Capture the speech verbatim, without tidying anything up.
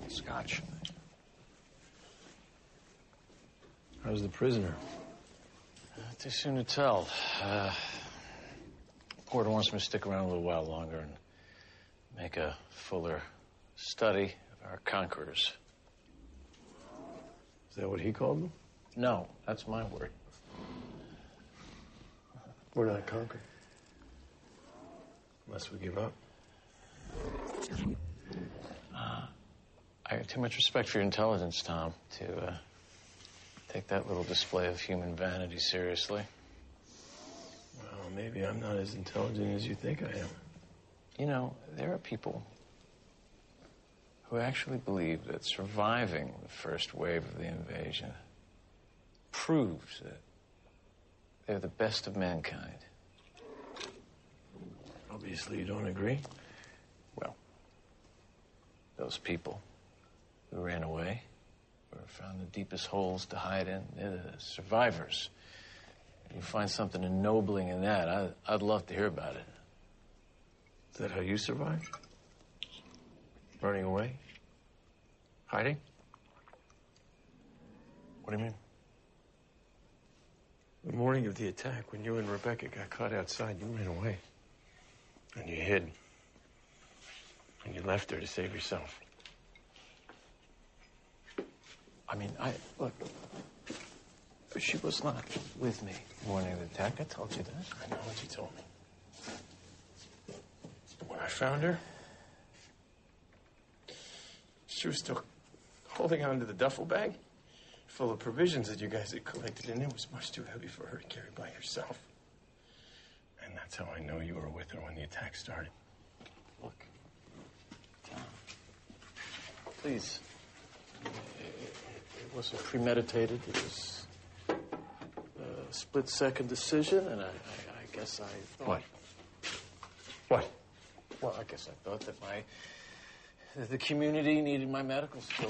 Scotch. How's the prisoner? Uh, too soon to tell. Uh, Porter wants me to stick around a little while longer and make a fuller study of our conquerors. Is that what he called them? No, that's my word. We're not conquered. Unless we give up. Uh, I have too much respect for your intelligence, Tom, to uh, take that little display of human vanity seriously. Well, maybe I'm not as intelligent as you think I am. You know, there are people who actually believe that surviving the first wave of the invasion proves that they're the best of mankind. Obviously, you don't agree. Well, those people who ran away or found the deepest holes to hide in, they're the survivors. If you find something ennobling in that, I, I'd love to hear about it. Is that how you survived? Running away? Hiding? What do you mean? The morning of the attack, when you and Rebecca got caught outside, you ran away. And you hid. And you left her to save yourself. I mean, I... Look, she was not with me the morning of the attack. I told you that. I know what you told me. When I found her, she was still holding on to the duffel bag full of provisions that you guys had collected, and it was much too heavy for her to carry by herself. And that's how I know you were with her when the attack started. Look, Tom, please. It, it wasn't premeditated. It was a split-second decision, and I, I, I guess I thought... What? What? Well, I guess I thought that my... that the community needed my medical skills.